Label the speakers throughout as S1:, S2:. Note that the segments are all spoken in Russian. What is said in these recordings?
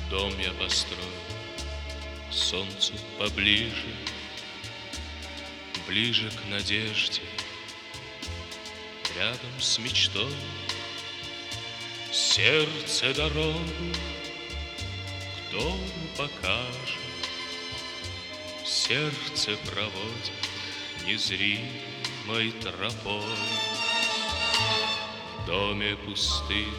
S1: Дом я построю к солнцу поближе, ближе к надежде, рядом с мечтой. Сердце дорогу к дому покажет, сердце проводит незримой тропой. В доме пустым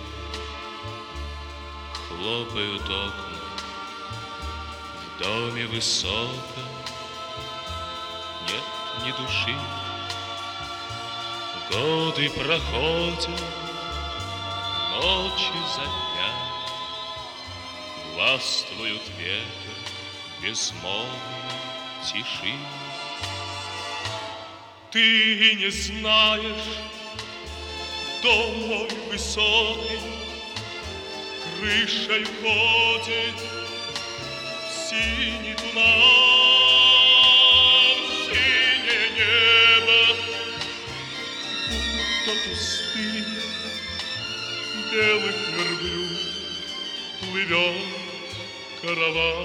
S1: хлопают окна, в доме высоком нет ни души. Годы проходят, ночи за днями, властвуют ветер безмолвной тиши. Ты не знаешь, дом мой высокий крышей ходит синий туман, синее небо, будто пустыня, белых верблюд плывет караван.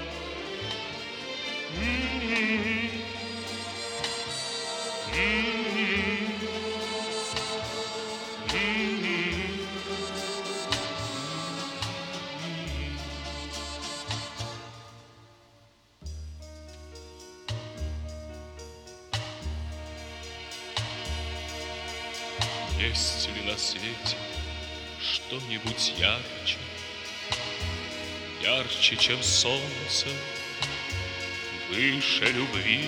S1: Есть ли на свете что-нибудь ярче, ярче, чем солнце, выше любви?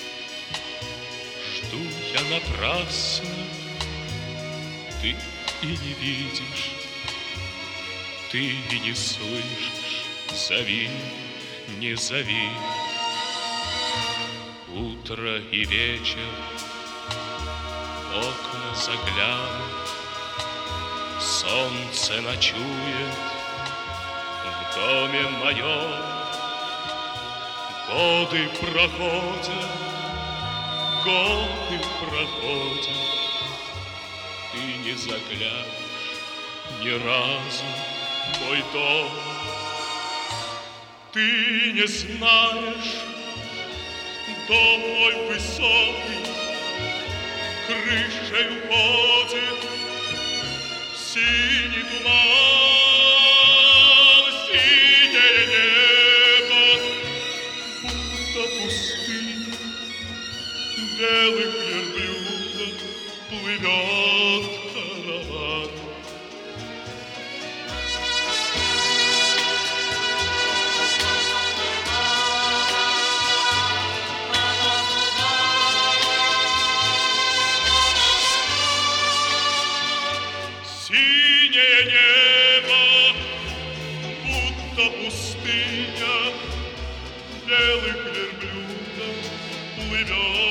S1: Жду я напрасно, ты и не видишь, ты и не слышишь, зови, не зови. Утро и вечер в окна заглянут, солнце ночует в доме моем. Годы проходят, годы проходят, ты не заглянешь ни разу в мой дом. Ты не знаешь, дом мой высокий крышей уходит синий туман, синее небо, будто пустыня, белых верблюдов плывет караван. Синее небо, будто пустыня, белых верблюдов плывет